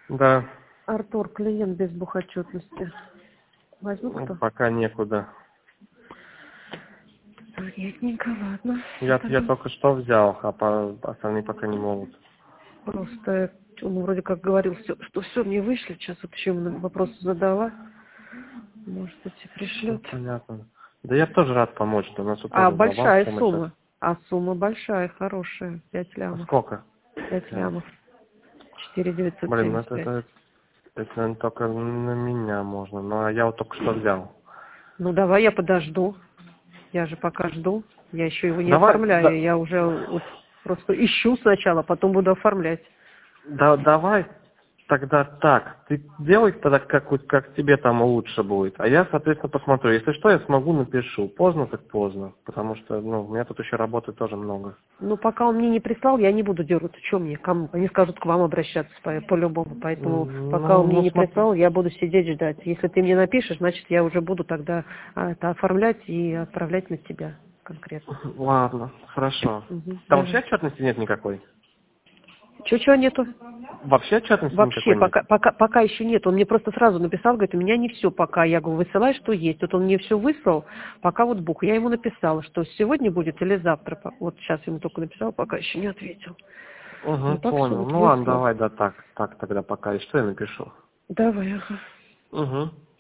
Да. Артур, клиент без бухотчетности. Возьму Ну, кто? пока некуда. Понятненько, ладно. Я Тогда только что взял, остальные пока не могут. просто он вроде как говорил, что все мне вышли. Сейчас вот еще ему вопрос задала. Может быть, и Все пришлет. понятно. Да я тоже рад помочь, что у нас тут А тоже завал большая помощь. сумма. А сумма большая, хорошая. 5 лямов. Сколько? 5 Пять. лямов. 4 Блин, ну 975. это, наверное, только на меня можно. Ну, а я вот только что взял. Ну, давай я подожду. Я же пока жду. Я еще его не Давай, оформляю. Я уже вот просто ищу сначала, потом буду оформлять. давай тогда так. Ты делай тогда, как тебе там лучше будет. А я, соответственно, посмотрю. Если что, я смогу, напишу. Поздно, так поздно. Потому что, у меня тут еще работы тоже много. Ну, пока он мне не прислал, я не буду дергаться. Что мне? Кому? Они скажут к вам обращаться по-любому. Поэтому пока он мне Ну, не смотри. прислал, я буду сидеть ждать. Если ты мне напишешь, значит, я уже буду тогда это оформлять и отправлять на тебя конкретно. Ладно, хорошо. Угу, Там вообще давай. отчетности нет никакой? Чего нету? Вообще отчетности Вообще, никакой нет? пока еще нет. Он мне просто сразу написал, говорит, у меня не все пока. Я говорю, высылай, что есть. Вот он мне все выслал, пока вот бух. Я ему написала, что сегодня будет или завтра. Вот сейчас ему только написал, пока еще не ответил. Угу, Ну так все, понял. вот Ну ладно, выслал. давай, да так тогда пока. И что я напишу? Давай, ага. Угу.